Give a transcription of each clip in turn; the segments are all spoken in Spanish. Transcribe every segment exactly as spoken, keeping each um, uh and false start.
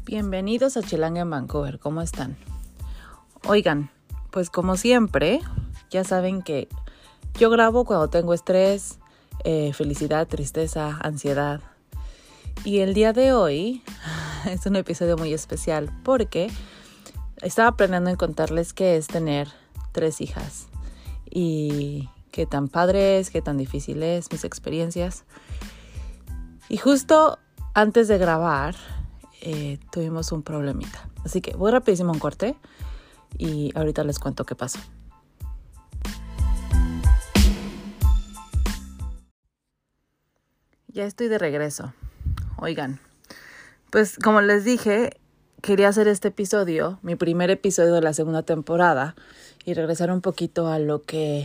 Bienvenidos a Chilanga en Vancouver, ¿cómo están? Oigan, pues como siempre, ya saben que yo grabo cuando tengo estrés, eh, felicidad, tristeza, ansiedad. Y el día de hoy es un episodio muy especial porque estaba planeando en contarles qué es tener tres hijas y qué tan padre es, qué tan difícil es, mis experiencias. Y justo antes de grabar eh, tuvimos un problemita. Así que voy rapidísimo a un corte y ahorita les cuento qué pasó. Ya estoy de regreso. Oigan, pues como les dije, quería hacer este episodio, mi primer episodio de la segunda temporada, y regresar un poquito a lo que,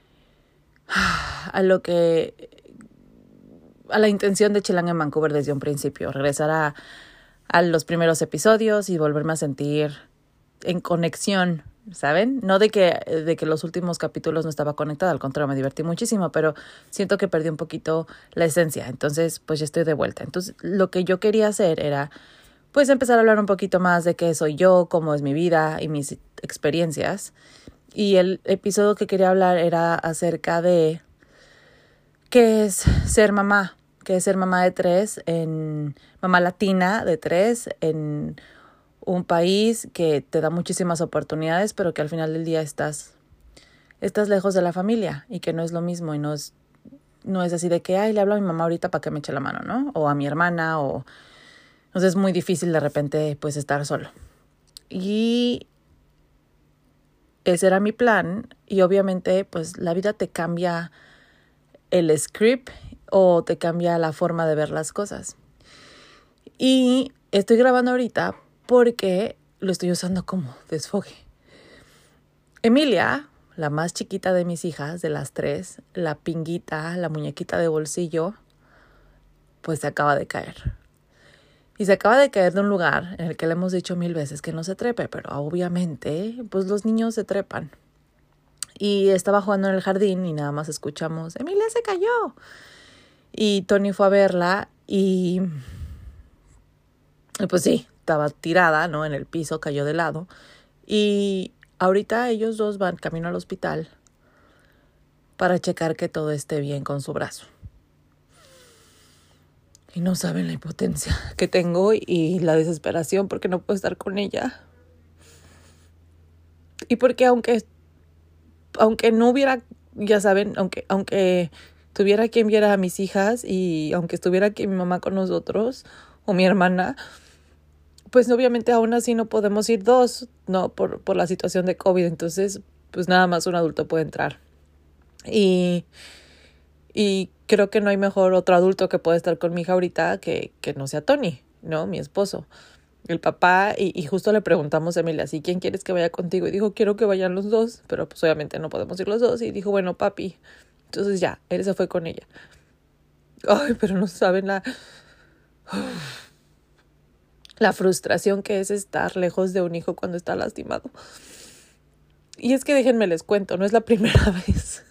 a lo que, a la intención de Chilanga en Vancouver desde un principio. Regresar a, a los primeros episodios y volverme a sentir en conexión, ¿saben? No de que, de que los últimos capítulos no estaba conectada, al contrario, me divertí muchísimo, pero siento que perdí un poquito la esencia. Entonces, pues ya estoy de vuelta. Entonces, lo que yo quería hacer era, pues, empezar a hablar un poquito más de qué soy yo, cómo es mi vida y mis experiencias. Y el episodio que quería hablar era acerca de qué es ser mamá, qué es ser mamá de tres, en mamá latina de tres, en un país que te da muchísimas oportunidades, pero que al final del día estás, estás lejos de la familia y que no es lo mismo y no es, no es así de que, ay, le hablo a mi mamá ahorita para que me eche la mano, ¿no? O a mi hermana, o... Entonces es muy difícil de repente, pues, estar solo. Y ese era mi plan y obviamente, pues, la vida te cambia el script o te cambia la forma de ver las cosas. Y estoy grabando ahorita porque lo estoy usando como desfogue. Emilia, la más chiquita de mis hijas, de las tres, la pinguita, la muñequita de bolsillo, pues se acaba de caer. Y se acaba de caer de un lugar en el que le hemos dicho mil veces que no se trepe, pero obviamente, pues los niños se trepan. Y estaba jugando en el jardín y nada más escuchamos, ¡Emilia se cayó! Y Tony fue a verla y, y pues sí, estaba tirada, ¿no? En el piso, cayó de lado. Y ahorita ellos dos van camino al hospital para checar que todo esté bien con su brazo. Y no saben la impotencia que tengo y la desesperación porque no puedo estar con ella. Y porque aunque, aunque no hubiera, ya saben, aunque, aunque tuviera quien viera a mis hijas y aunque estuviera aquí mi mamá con nosotros o mi hermana, pues obviamente aún así no podemos ir dos, ¿no? Por, por la situación de COVID. Entonces, pues nada más un adulto puede entrar. Y... Y creo que no hay mejor otro adulto que pueda estar con mi hija ahorita que, que no sea Tony, ¿no? Mi esposo, el papá. Y, y justo le preguntamos a Emilia, ¿sí? ¿Quién quieres que vaya contigo? Y dijo, quiero que vayan los dos. Pero pues obviamente no podemos ir los dos. Y dijo, bueno, papi. Entonces ya, él se fue con ella. Ay, pero no saben la... la frustración que es estar lejos de un hijo cuando está lastimado. Y es que déjenme les cuento, no es la primera vez.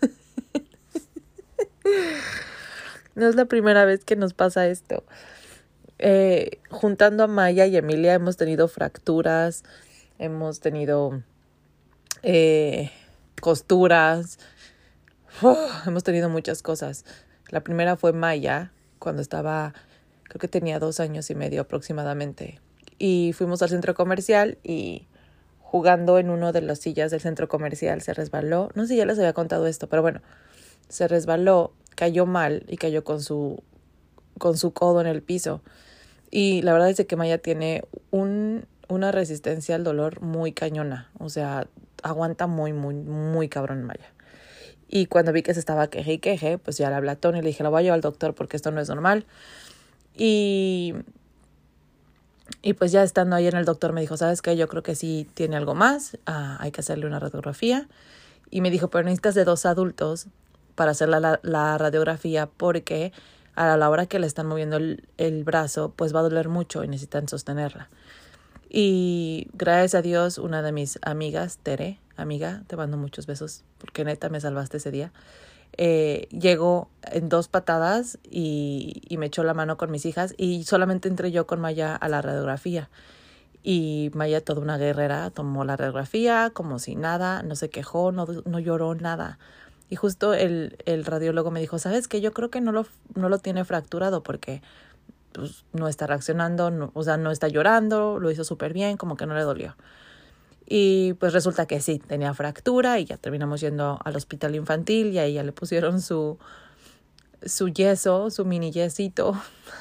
No es la primera vez que nos pasa esto. Eh, juntando a Maya y Emilia hemos tenido fracturas, hemos tenido eh, costuras, uf, hemos tenido muchas cosas. La primera fue Maya, cuando estaba, creo que tenía dos años y medio aproximadamente. Y fuimos al centro comercial y jugando en uno de las sillas del centro comercial se resbaló. No sé si ya les había contado esto, pero bueno, se resbaló, cayó mal y cayó con su, con su codo en el piso. Y la verdad es que Maya tiene un, una resistencia al dolor muy cañona. O sea, aguanta muy, muy, muy cabrón Maya. Y cuando vi que se estaba queje y queje, pues ya le hablé a Tony y le dije, lo voy a llevar al doctor porque esto no es normal. Y, y pues ya estando ahí en el doctor me dijo, ¿sabes qué? Yo creo que sí tiene algo más. Ah, hay que hacerle una radiografía. Y me dijo, pero necesitas de dos adultos para hacer la, la, la radiografía porque a la hora que le están moviendo el, el brazo, pues va a doler mucho y necesitan sostenerla. Y gracias a Dios, una de mis amigas, Tere, amiga, te mando muchos besos porque neta me salvaste ese día, eh, llegó en dos patadas y, y me echó la mano con mis hijas y solamente entré yo con Maya a la radiografía. Y Maya, toda una guerrera, tomó la radiografía como si nada, no se quejó, no, no lloró, nada. Y justo el, el radiólogo me dijo, ¿sabes qué? Yo creo que no lo, no lo tiene fracturado porque pues, no está reaccionando, no, o sea, no está llorando, lo hizo súper bien, como que no le dolió. Y pues resulta que sí, tenía fractura y ya terminamos yendo al hospital infantil y ahí ya le pusieron su, su yeso, su mini yesito.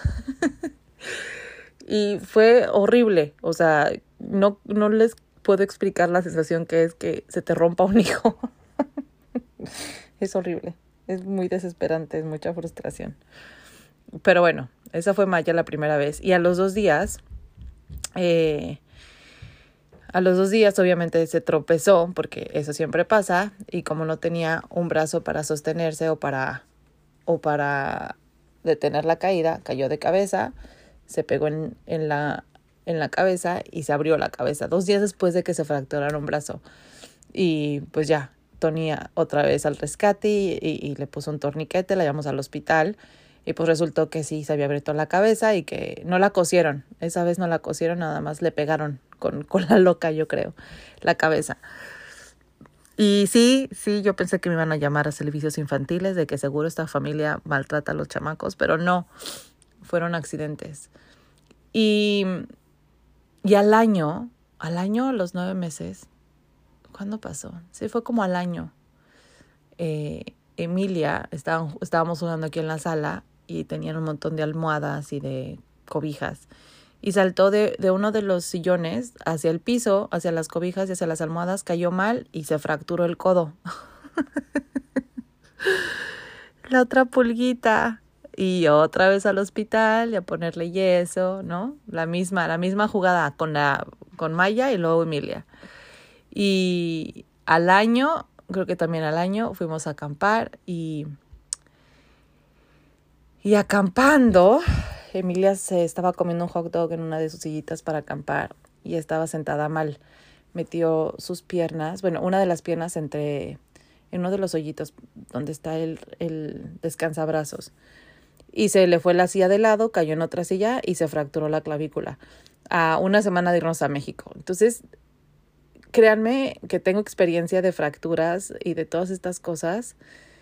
Y fue horrible, o sea, no, no les puedo explicar la sensación que es que se te rompa un hijo. Es horrible, es muy desesperante, es mucha frustración. Pero bueno, esa fue Maya la primera vez. Y a los dos días, eh, a los dos días obviamente se tropezó, porque eso siempre pasa, y como no tenía un brazo para sostenerse o para, o para detener la caída, cayó de cabeza, se pegó en, en, la, en la cabeza y se abrió la cabeza, dos días después de que se fracturara un brazo. Y pues ya, Tony otra vez al rescate y, y, y le puso un torniquete, la llevamos al hospital y pues resultó que sí se había abierto la cabeza y que no la cosieron. Esa vez no la cosieron, nada más le pegaron con, con la loca, yo creo, la cabeza. Y sí, sí, yo pensé que me iban a llamar a servicios infantiles, de que seguro esta familia maltrata a los chamacos, pero no, fueron accidentes. Y, y al año, al año, a los nueve meses, ¿cuándo pasó? Sí, fue como al año. Eh, Emilia, estaban, estábamos jugando aquí en la sala y tenían un montón de almohadas y de cobijas. Y saltó de, de uno de los sillones hacia el piso, hacia las cobijas y hacia las almohadas, cayó mal y se fracturó el codo. La otra pulguita. Y otra vez al hospital y a ponerle yeso, ¿no? La misma, la misma jugada con, la, con Maya y luego Emilia. Y al año, creo que también al año, fuimos a acampar y, y acampando, Emilia se estaba comiendo un hot dog en una de sus sillitas para acampar y estaba sentada mal. Metió sus piernas, bueno, una de las piernas entre, en uno de los hoyitos donde está el, el descansabrazos. Y se le fue la silla de lado, cayó en otra silla y se fracturó la clavícula. A una semana de irnos a México. Entonces, créanme que tengo experiencia de fracturas y de todas estas cosas.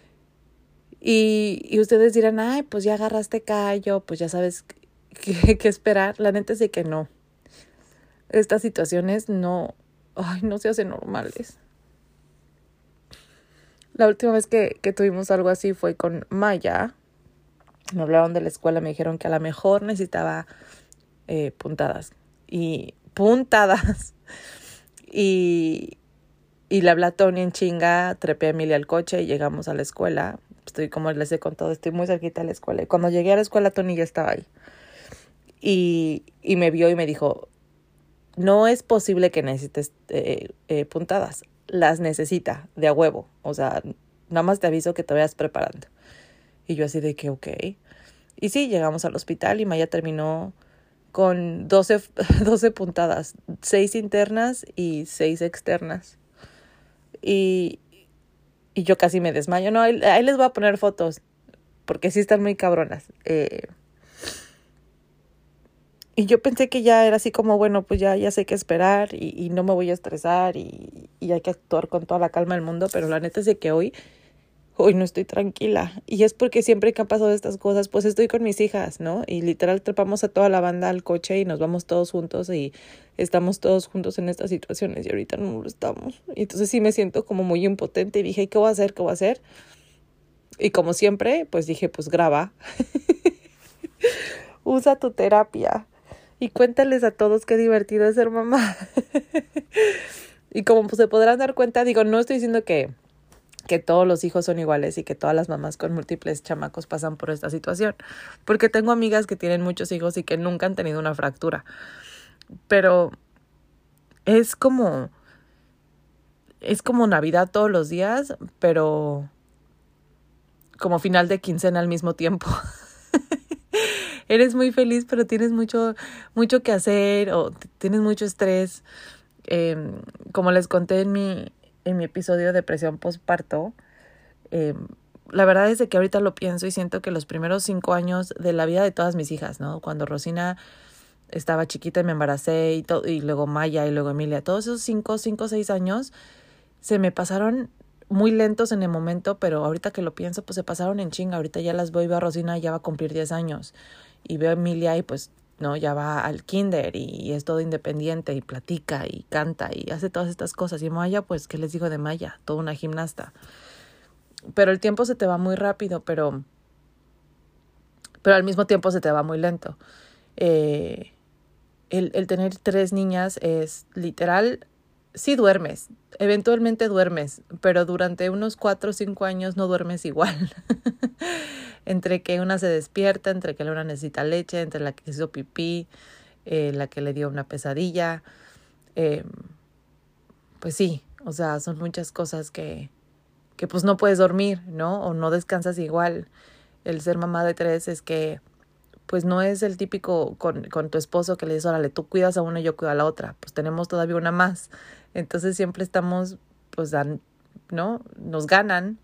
Y, y ustedes dirán, ay, pues ya agarraste callo, pues ya sabes qué, qué esperar. La neta es de que no. Estas situaciones no, ay, no se hacen normales. La última vez que, que tuvimos algo así fue con Maya. Me hablaron de la escuela, me dijeron que a lo mejor necesitaba eh, puntadas. Y puntadas. Y, y le hablé a Tony en chinga, trepé a Emilia al coche y llegamos a la escuela. Estoy, como les he contado, estoy muy cerquita de la escuela. Y cuando llegué a la escuela, Tony ya estaba ahí. Y, y me vio y me dijo, no es posible que necesites eh, eh, puntadas. Las necesita de a huevo. O sea, nada más te aviso que te vayas preparando. Y yo así de que, ok. Y sí, llegamos al hospital y Maya terminó con doce, doce puntadas, seis internas y seis externas. Y, y yo casi me desmayo. No, ahí, ahí les voy a poner fotos, porque sí están muy cabronas. Eh, y yo pensé que ya era así como, bueno, pues ya, ya sé qué esperar y, y no me voy a estresar y, y hay que actuar con toda la calma del mundo, pero la neta es de que hoy... Hoy no estoy tranquila. Y es porque siempre que han pasado estas cosas, pues estoy con mis hijas, ¿no? Y literal trepamos a toda la banda al coche y nos vamos todos juntos y estamos todos juntos en estas situaciones. Y ahorita no lo estamos. Y entonces sí me siento como muy impotente y dije, ¿qué voy a hacer? ¿Qué voy a hacer? Y como siempre, pues dije, pues graba. Usa tu terapia. Y cuéntales a todos qué divertido es ser mamá. Y como pues, se podrán dar cuenta, digo, no estoy diciendo que... que todos los hijos son iguales y que todas las mamás con múltiples chamacos pasan por esta situación. Porque tengo amigas que tienen muchos hijos y que nunca han tenido una fractura. Pero es como... es como Navidad todos los días, pero como final de quincena al mismo tiempo. Eres muy feliz, pero tienes mucho, mucho que hacer o tienes mucho estrés. Eh, como les conté en mi... en mi episodio de depresión postparto, eh, la verdad es de que ahorita lo pienso y siento que los primeros cinco años de la vida de todas mis hijas, ¿no? Cuando Rosina estaba chiquita y me embaracé y, to- y luego Maya y luego Emilia. Todos esos cinco, cinco, seis años se me pasaron muy lentos en el momento, pero ahorita que lo pienso, pues se pasaron en chinga. Ahorita ya las veo y veo a Rosina y ya va a cumplir diez años. Y veo a Emilia y pues, no, ya va al kinder y, y es todo independiente y platica y canta y hace todas estas cosas. Y Maya, pues, ¿qué les digo de Maya? Toda una gimnasta. Pero el tiempo se te va muy rápido, pero, pero al mismo tiempo se te va muy lento. Eh, el, el tener tres niñas es literal, sí duermes, eventualmente duermes, pero durante unos cuatro o cinco años no duermes igual. Entre que una se despierta, entre que una necesita leche, entre la que hizo pipí, eh, la que le dio una pesadilla. Eh, pues sí, o sea, son muchas cosas que, que pues no puedes dormir, ¿no? O no descansas igual. El ser mamá de tres es que pues no es el típico con, con tu esposo que le dices, órale, tú cuidas a una y yo cuido a la otra. Pues tenemos todavía una más. Entonces siempre estamos, pues, dan, ¿no? Nos ganan.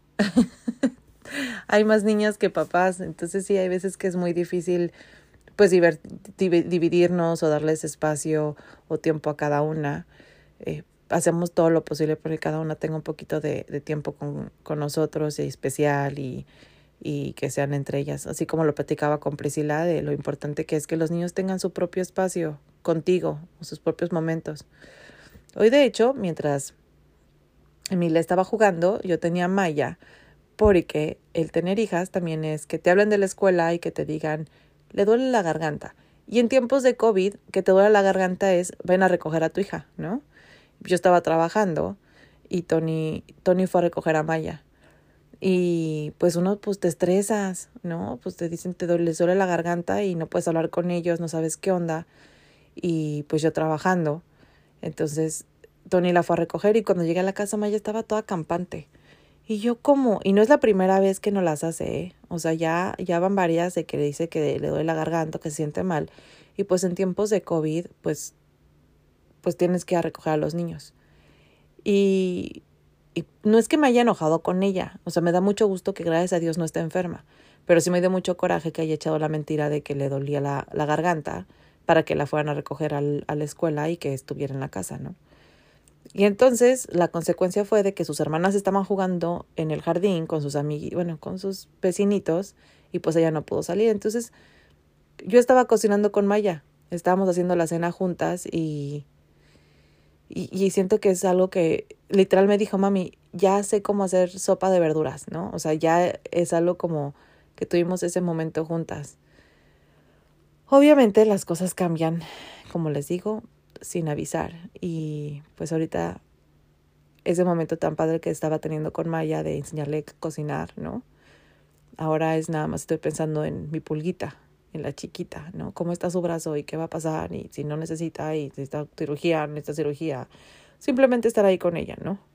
Hay más niñas que papás. Entonces sí, hay veces que es muy difícil, pues, diver, dividirnos o darles espacio o tiempo a cada una. Eh, hacemos todo lo posible porque cada una tenga un poquito de, de tiempo con, con nosotros y especial y y que sean entre ellas, así como lo platicaba con Priscila de lo importante que es que los niños tengan su propio espacio contigo, sus propios momentos. Hoy de hecho, mientras Emilia estaba jugando, yo tenía a Maya, porque el tener hijas también es que te hablen de la escuela y que te digan, le duele la garganta. Y en tiempos de COVID, que te duele la garganta es, ven a recoger a tu hija, ¿no? Yo estaba trabajando y Tony, Tony fue a recoger a Maya. Y pues uno pues te estresas, ¿no? Pues te dicen te duele, les duele la garganta y no puedes hablar con ellos, no sabes qué onda. Y pues yo trabajando. Entonces Tony la fue a recoger y cuando llegué a la casa Maya estaba toda campante. Y yo ¿cómo? Y no es la primera vez que no las hace, ¿eh? O sea, ya, ya van varias de que le dice que le duele la garganta, que se siente mal. Y pues en tiempos de COVID, pues, pues tienes que ir a recoger a los niños. Y... Y no es que me haya enojado con ella, o sea, me da mucho gusto que gracias a Dios no esté enferma, pero sí me dio mucho coraje que haya echado la mentira de que le dolía la, la garganta para que la fueran a recoger al, a la escuela y que estuviera en la casa, ¿no? Y entonces la consecuencia fue de que sus hermanas estaban jugando en el jardín con sus amiguitos, bueno, con sus vecinitos y pues ella no pudo salir. Entonces yo estaba cocinando con Maya, estábamos haciendo la cena juntas y... Y, y siento que es algo que literal me dijo, mami, ya sé cómo hacer sopa de verduras, ¿no? O sea, ya es algo como que tuvimos ese momento juntas. Obviamente las cosas cambian, como les digo, sin avisar. Y pues ahorita ese momento tan padre que estaba teniendo con Maya de enseñarle a cocinar, ¿no? Ahora es nada más estoy pensando en mi pulguita, en la chiquita, ¿no? ¿Cómo está su brazo y qué va a pasar? Y si no necesita, y necesita cirugía, necesita cirugía. Simplemente estar ahí con ella, ¿no?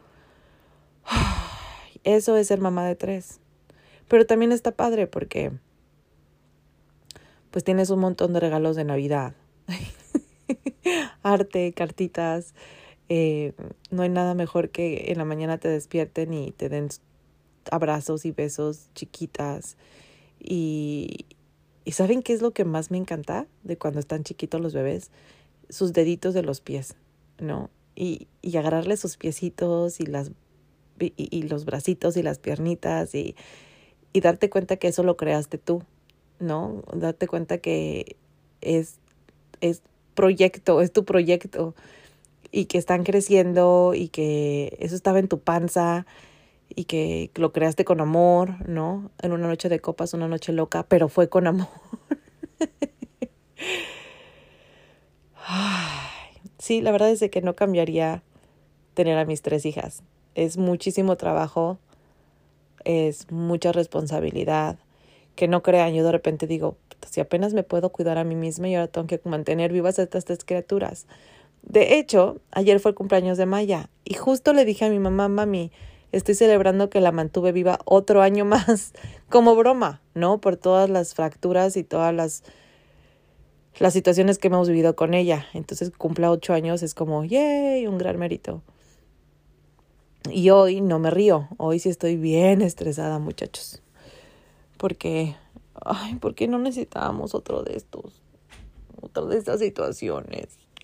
Eso es ser mamá de tres. Pero también está padre porque pues tienes un montón de regalos de Navidad. Arte, cartitas. Eh, no hay nada mejor que en la mañana te despierten y te den abrazos y besos chiquitas. Y, ¿y saben qué es lo que más me encanta de cuando están chiquitos los bebés? Sus deditos de los pies, ¿no? Y, y agarrarle sus piecitos y las y, y los bracitos y las piernitas y, y darte cuenta que eso lo creaste tú, ¿no? Darte cuenta que es, es proyecto, es tu proyecto y que están creciendo y que eso estaba en tu panza y que lo creaste con amor, ¿no? En una noche de copas, una noche loca, pero fue con amor. Sí, la verdad es que no cambiaría tener a mis tres hijas. Es muchísimo trabajo, es mucha responsabilidad. Que no crean, yo de repente digo, si apenas me puedo cuidar a mí misma y ahora tengo que mantener vivas a estas tres criaturas. De hecho, ayer fue el cumpleaños de Maya y justo le dije a mi mamá, mami, estoy celebrando que la mantuve viva otro año más, como broma, ¿no? Por todas las fracturas y todas las, las situaciones que hemos vivido con ella. Entonces, cumpla ocho años es como, ¡yay! Un gran mérito. Y hoy no me río, hoy sí estoy bien estresada, muchachos. Porque, ay, ¿por qué no necesitábamos otro de estos? otra de estas situaciones.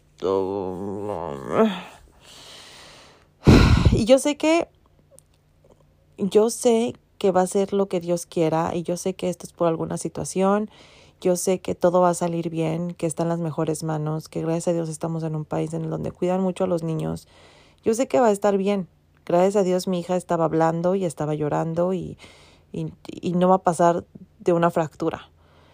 Y yo sé que, yo sé que va a ser lo que Dios quiera y yo sé que esto es por alguna situación. Yo sé que todo va a salir bien, que está en las mejores manos, que gracias a Dios estamos en un país en el donde cuidan mucho a los niños. Yo sé que va a estar bien. Gracias a Dios mi hija estaba hablando y estaba llorando y, y, y no va a pasar de una fractura.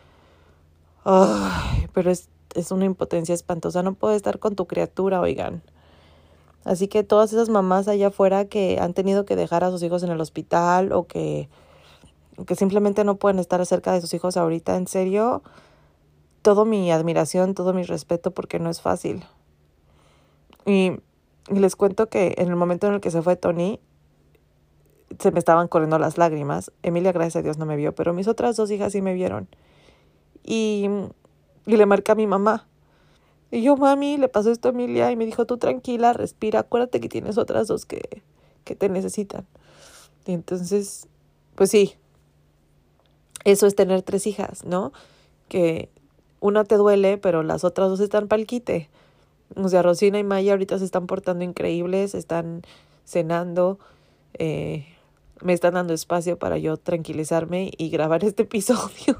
Ay, pero es, es una impotencia espantosa. No puedo estar con tu criatura, oigan. Así que todas esas mamás allá afuera que han tenido que dejar a sus hijos en el hospital o que, que simplemente no pueden estar cerca de sus hijos ahorita, en serio, todo mi admiración, todo mi respeto porque no es fácil. Y, y les cuento que en el momento en el que se fue Tony, se me estaban corriendo las lágrimas. Emilia, gracias a Dios, no me vio, pero mis otras dos hijas sí me vieron. Y, y le marqué a mi mamá. Y yo, mami, le pasó esto a Emilia y me dijo, tú tranquila, respira, acuérdate que tienes otras dos que, que te necesitan. Y entonces, pues sí, eso es tener tres hijas, ¿no? Que una te duele, pero las otras dos están pa'l quite. O sea, Rosina y Maya ahorita se están portando increíbles, están cenando, eh, me están dando espacio para yo tranquilizarme y grabar este episodio.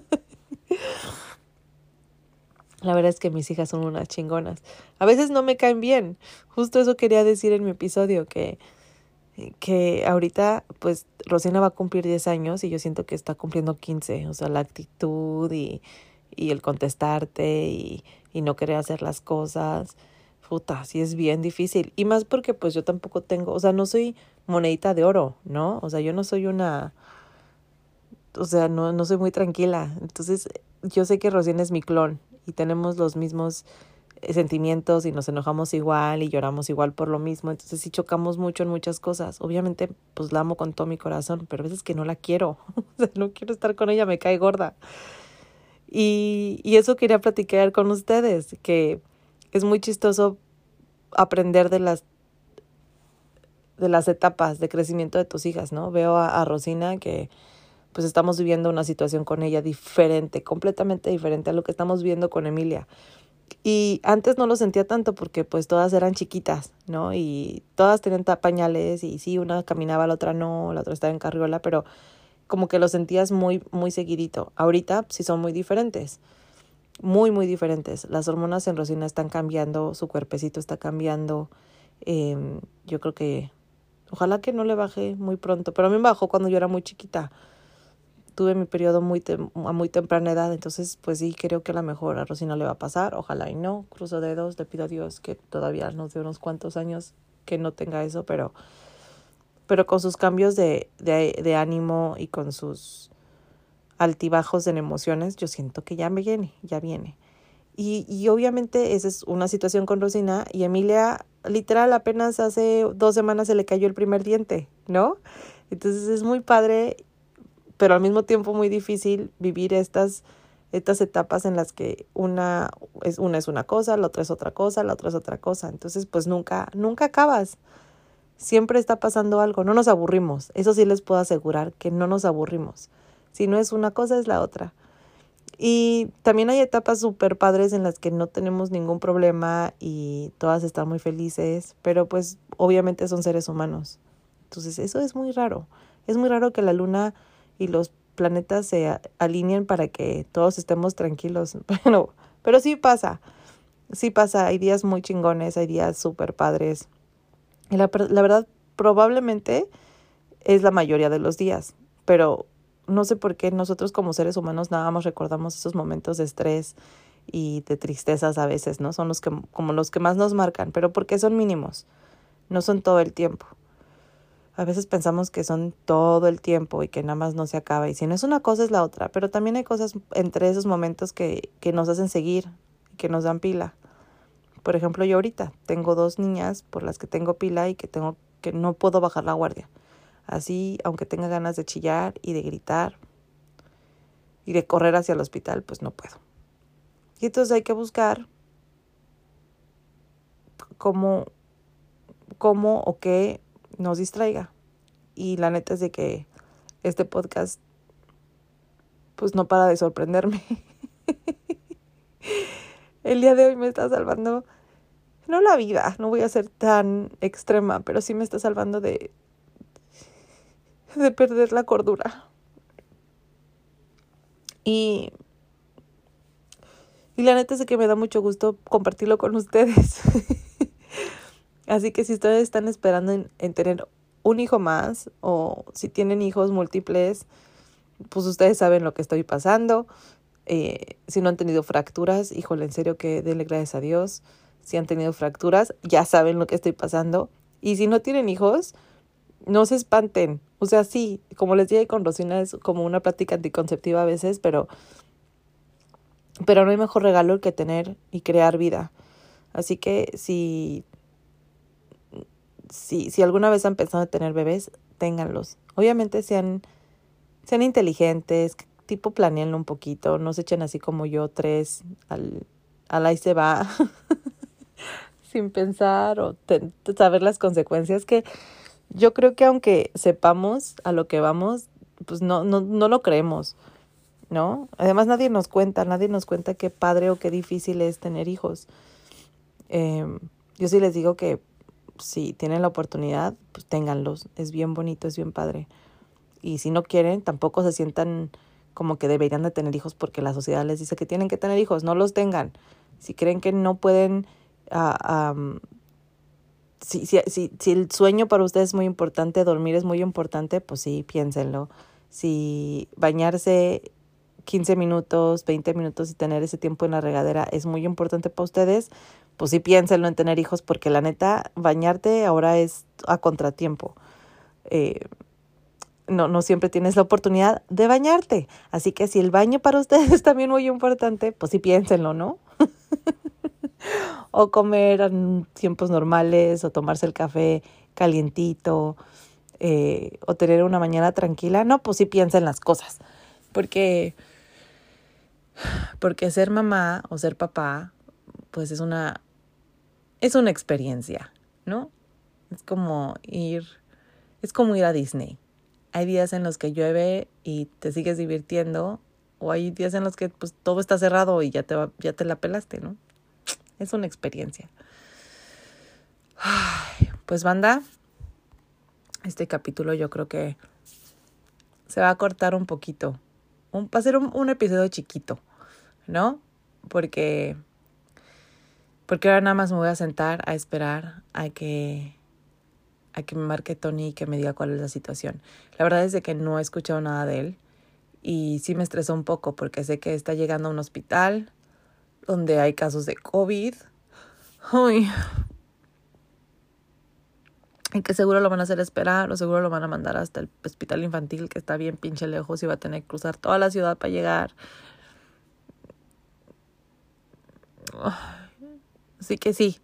La verdad es que mis hijas son unas chingonas. A veces no me caen bien. Justo eso quería decir en mi episodio, que, que ahorita, pues, Rosina va a cumplir diez años y yo siento que está cumpliendo quince. O sea, la actitud y, y el contestarte y, y no querer hacer las cosas. Puta, sí es bien difícil. Y más porque, pues, yo tampoco tengo, o sea, no soy monedita de oro, ¿no? O sea, yo no soy una... O sea, no, no soy muy tranquila. Entonces, yo sé que Rosina es mi clon y tenemos los mismos eh, sentimientos y nos enojamos igual y lloramos igual por lo mismo. Entonces, sí chocamos mucho en muchas cosas. Obviamente, pues la amo con todo mi corazón, pero a veces que no la quiero. O sea, no quiero estar con ella, me cae gorda. Y, y eso quería platicar con ustedes, que es muy chistoso aprender de las de las etapas de crecimiento de tus hijas, ¿no? Veo a, a Rosina que pues estamos viviendo una situación con ella diferente, completamente diferente a lo que estamos viendo con Emilia. Y antes no lo sentía tanto porque pues todas eran chiquitas, ¿no? Y todas tenían pañales y sí, una caminaba, la otra no, la otra estaba en carriola, pero como que lo sentías muy, muy seguidito. Ahorita sí son muy diferentes, muy, muy diferentes. Las hormonas en Rosina están cambiando, su cuerpecito está cambiando. Eh, yo creo que, ojalá que no le baje muy pronto, pero a mí me bajó cuando yo era muy chiquita. Tuve mi periodo muy tem- a muy temprana edad, entonces pues sí, creo que a lo mejor a Rosina le va a pasar, ojalá y no, cruzo dedos, le pido a Dios que todavía nos dé unos cuantos años que no tenga eso, pero, pero con sus cambios de, de, de ánimo y con sus altibajos en emociones, yo siento que ya me viene, ya viene. Y, y obviamente esa es una situación con Rosina y Emilia, literal, apenas hace dos semanas se le cayó el primer diente, ¿no? Entonces es muy padre, pero al mismo tiempo muy difícil vivir estas, estas etapas en las que una es, una es una cosa, la otra es otra cosa, la otra es otra cosa. Entonces, pues nunca, nunca acabas. Siempre está pasando algo. No nos aburrimos. Eso sí les puedo asegurar, que no nos aburrimos. Si no es una cosa, es la otra. Y también hay etapas súper padres en las que no tenemos ningún problema y todas están muy felices, pero pues obviamente son seres humanos. Entonces, eso es muy raro. Es muy raro que la luna y los planetas se alineen para que todos estemos tranquilos. Pero, pero sí pasa, sí pasa. Hay días muy chingones, hay días súper padres. Y la, la verdad, probablemente es la mayoría de los días. Pero no sé por qué nosotros como seres humanos nada más recordamos esos momentos de estrés y de tristezas a veces, ¿no? Son los que, como los que más nos marcan, pero porque son mínimos, no son todo el tiempo. A veces pensamos que son todo el tiempo y que nada más no se acaba. Y si no es una cosa, es la otra. Pero también hay cosas entre esos momentos que, que nos hacen seguir, que nos dan pila. Por ejemplo, yo ahorita tengo dos niñas por las que tengo pila y que, tengo, que no puedo bajar la guardia. Así, aunque tenga ganas de chillar y de gritar y de correr hacia el hospital, pues no puedo. Y entonces hay que buscar cómo, cómo o qué nos distraiga. Y la neta es de que este podcast pues no para de sorprenderme. el día de hoy me está salvando, no la vida, no voy a ser tan extrema, pero sí me está salvando de, de perder la cordura. Y, y la neta es que me da mucho gusto compartirlo con ustedes. Así que si ustedes están esperando en, en tener un hijo más, o si tienen hijos múltiples, pues ustedes saben lo que estoy pasando. Eh, si no han tenido fracturas, híjole, en serio que denle gracias a Dios. Si han tenido fracturas, ya saben lo que estoy pasando. Y si no tienen hijos, no se espanten. O sea, sí, como les dije con Rosina, es como una plática anticonceptiva a veces, pero, pero no hay mejor regalo que tener y crear vida. Así que si, si, si alguna vez han pensado en tener bebés, ténganlos. Obviamente sean, sean inteligentes, tipo planéenlo un poquito, no se echen así como yo, tres al, al ahí se va. Sin pensar o te, saber las consecuencias, que yo creo que aunque sepamos a lo que vamos, pues no, no, no lo creemos, ¿no? Además nadie nos cuenta, nadie nos cuenta qué padre o qué difícil es tener hijos. Eh, yo sí les digo que si tienen la oportunidad, pues ténganlos, es bien bonito, es bien padre. Y si no quieren, tampoco se sientan como que deberían de tener hijos porque la sociedad les dice que tienen que tener hijos, no los tengan. Si creen que no pueden... Uh, um, si, si, si, si el sueño para ustedes es muy importante, dormir es muy importante, pues sí, piénsenlo. Si bañarse quince minutos, veinte minutos y tener ese tiempo en la regadera es muy importante para ustedes, pues sí, piénsenlo en tener hijos, porque la neta, bañarte ahora es a contratiempo. Eh, no, no siempre tienes la oportunidad de bañarte. Así que si el baño para ustedes es también muy importante, pues sí, piénsenlo, ¿no? O comer en tiempos normales, o tomarse el café calientito, eh, o tener una mañana tranquila. No, pues sí piensa en las cosas. Porque, porque ser mamá o ser papá, pues es una, es una experiencia, ¿no? Es como ir, es como ir a Disney. Hay días en los que llueve y te sigues divirtiendo, o hay días en los que pues todo está cerrado y ya te va, ya te la pelaste, ¿no? Es una experiencia. Ay, pues banda, este capítulo yo creo que se va a cortar un poquito. Un, va a ser un, un episodio chiquito, ¿no? Porque, porque ahora nada más me voy a sentar a esperar a que, a que me marque Tony y que me diga cuál es la situación. La verdad es de que no he escuchado nada de él y sí me estresó un poco porque sé que está llegando a un hospital donde hay casos de COVID. Uy. Y que seguro lo van a hacer esperar, o seguro lo van a mandar hasta el hospital infantil, que está bien pinche lejos y va a tener que cruzar toda la ciudad para llegar. Así que sí,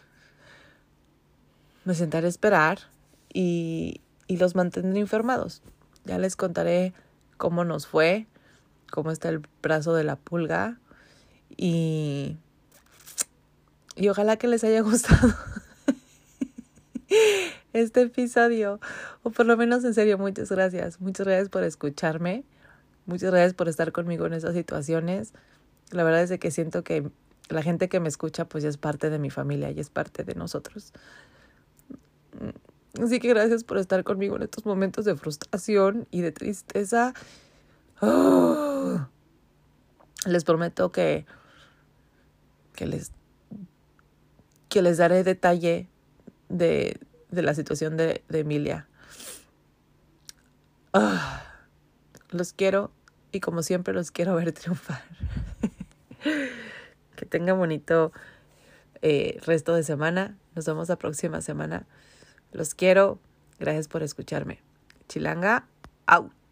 me sentaré a esperar y, y los mantendré informados. Ya les contaré cómo nos fue, cómo está el brazo de la pulga y, y ojalá que les haya gustado este episodio, o por lo menos en serio, muchas gracias, muchas gracias por escucharme, muchas gracias por estar conmigo en esas situaciones. La verdad es que siento que la gente que me escucha pues ya es parte de mi familia y es parte de nosotros. Así que gracias por estar conmigo en estos momentos de frustración y de tristeza. Oh. Les prometo que que les que les daré detalle de de la situación de, de Emilia. Oh, los quiero y como siempre los quiero ver triunfar. Que tengan bonito eh, resto de semana. Nos vemos la próxima semana. Los quiero. Gracias por escucharme. Chilanga, out.